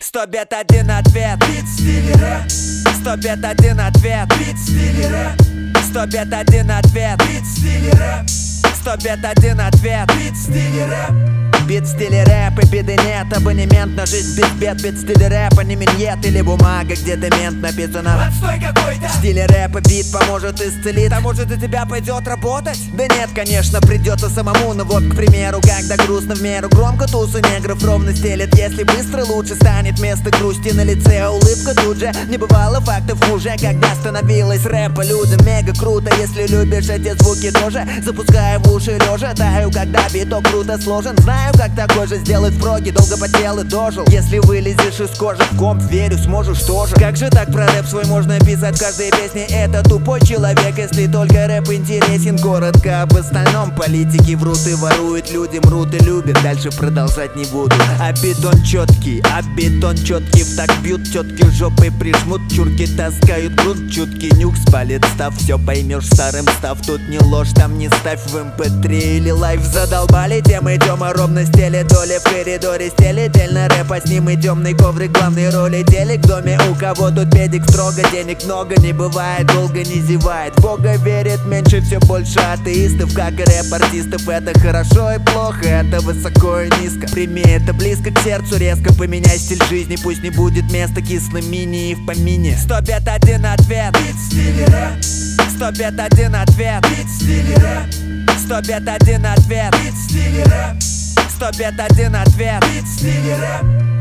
100 бет, 1 ответ. Бит в стиле рэп. 100 бет, 1 ответ. Бит в стиле рэп. 100 бет, 1 ответ. Бит в стиле рэп. 100 бет, 1 ответ. Бит в стиле рэп. Бит в стиле рэп и беды нет. Абонемент на жизнь без бед. Бит в стиле рэпа, не миньет или бумага, где демент написано. Отстой какой-то. В стиле рэпа бит поможет исцелить. А может и тебя пойдет работать? Да нет, конечно, придется самому. Но вот, к примеру, когда грустно в меру громко, тусы негров ровно стелет. Если быстро, лучше станет вместо грусти на лице улыбка тут же. Не бывало фактов уже, когда становилось рэпа людям мега круто. Если любишь эти звуки тоже, запуская в уши лежа. Таю, когда биток круто сложен. Знаю, как такой же сделать в проге. Долго потел и дожил. Если вылезешь из кожи в комп, верю, сможешь тоже. Как же так про рэп свой можно писать в каждой песне? Это тупой человек, если только рэп интересен. Коротко об остальном. Политики врут и воруют, люди мрут и любят. Дальше продолжать не буду. А бетон четкий в так бьют. Тетки жопой прижмут, чурки таскают груд. Чуткий нюх спалит став, все поймешь старым став. Тут не ложь, там не ставь в mp3 или лайв. Задолбали, тем идем, а ровно стеле доли в коридоре стеле. Дельно рэпа с ним и темный коврик, главной роли телек. В доме у кого тут педик строго, денег много не бывает, долго не зевает. В Бога верит меньше, все больше атеистов, как и рэп-артистов. Это хорошо и плохо, это высоко и низко. Прими это близко к сердцу, резко поменяй стиль жизни. Пусть не будет места кислым мини и в помине. 100 бет, 1 ответ. Бит в стиле рэп. 100 бет, 1 ответ. Бит в стиле рэп. 100 бет, 1 ответ. Бит в стиле рэп. 100 бет, 1 ответ. Бит в стиле рэп.